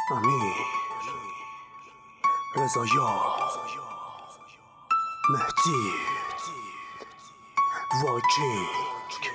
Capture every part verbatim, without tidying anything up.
امیر رضایار مهدی واکینگ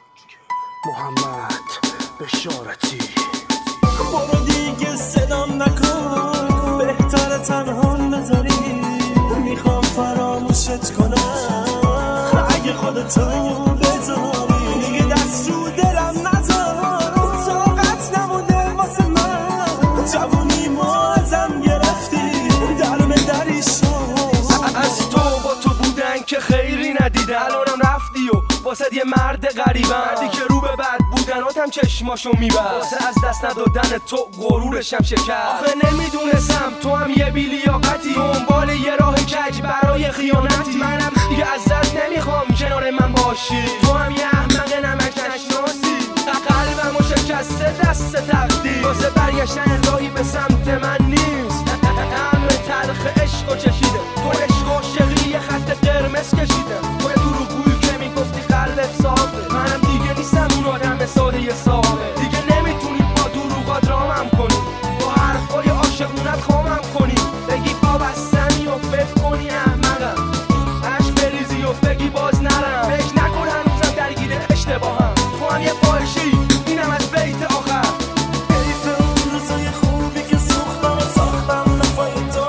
محمد بشارتی. برو دیگه صدام نکن، بهتره تنهام بذاری، میخوام فراموشت کنم اگه خودتو بذاری، دیگه دست رو دلم نذار، طاقت نمونده واسه من، جوونی ما ازم گرفتی درم دری شد. از تو با تو بودن که خیری ندیده، الانم رفتی و واسه یه مرد غریبه، مردی که رو به بد بودناتم چشماشو میبست، واسه از دست ندادن تو غرورشم شکست. آخه نمیدونستم تو هم یه بیلیاقتی، دنبال یه راه کج برای خیانتی، منم دیگه ازت نمیخوام کنار من باشی، تو هم یه احمق نمک نشناسی، قلبمو شکسته دست تقدیر، واسه برگشتن راهی به سمت من نیست، طعم تلخ عشقو چشیده، تو عشق عاشقی یه خط قرمز کشیده، تو دروغگویی که میگفتی قلبت صافه، منم دیگه نیستم اون آدم ساده صافه، دیگه نمیتونی با دروغات رامم کنی، با حرفای عاشقونت خامم کنی، بگی پا بستنی و فکر کنی احمقم، عشق بریزی و بگی باز نرم، فکر نکن هنوزم درگیر اشتباهم، تو هم یه فاحشه‌ای اینم از بیت آخر. حیف اون روزای خوبی که سوختم و ساختم نفای تو،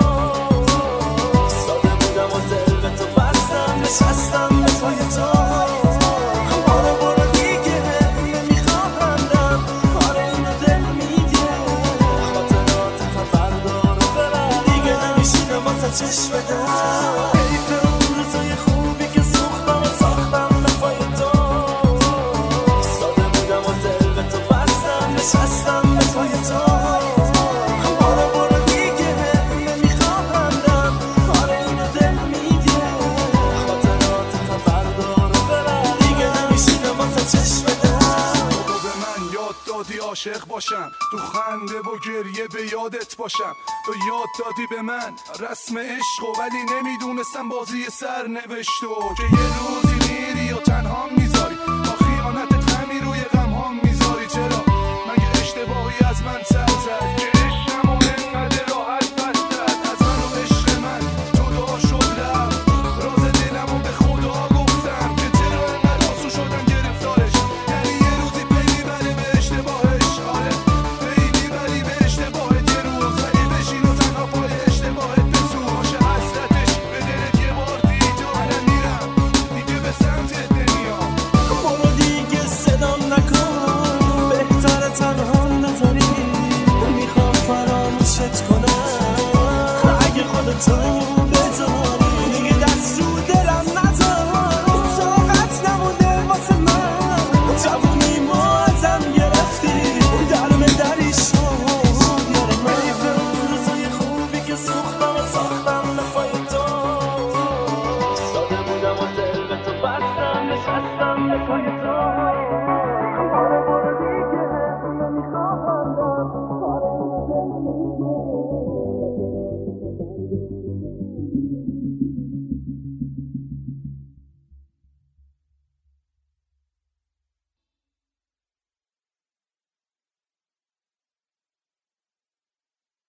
ساده بودم و دل به تو بستم، نشستم نفای تو. آره برو دیگه نمیخواهندم، آره اینو دل میگه، خاطرات تا بردار و برم، دیگه نمیشینم واسه چشم بدم. حیف اون روزای خوبی که سوختم و ساختم نفای تو، ساده بودم و دل به تو بستم، نشستم نفای تو. آره برو دیگه نمیخواهندم، آره اینو دل میگه، خاطرات تا بردار و برم، دیگه نمیشینم واسه چشم بدم. تو به من یاد دادی عاشق باشم، تو خنده و گریه به یادت باشم، تو یاد دادی به من رسم عشقو، ولی نمیدونستم بازی سر نوشتو، که یه روزی میری و تنها میذاری، با خیانتت غمی روی غم ها میذاری. چرا مگه اشتباهی از من سر زد که عشقم و انقدر راحت بستد از من و عشق من جدا شد رفت، راز دلمو به خدا گفتم که چرا انقدر آسون شدم گرفتارش، یعنی یه روزی پی میبره به اشتباهش، آره پی میبری به اشتباهت، یه روز ولی بشین و تنها پای اشتباهت بسوز، باشه حسرتش به دلت یه بار دید، منم میرم دیگه به سمتت نمیام. برو دیگه صدام نکن، بهتره تنهام نذاری، میخوام فراموشت کنم اگه خودتو بذاری، دیگه دست رو دلم نذار، طاقت نمونده واسه من، جوونی ما ازم گرفتی درم دری شد. حیف اون روزای خوبی که سوختم و ساختم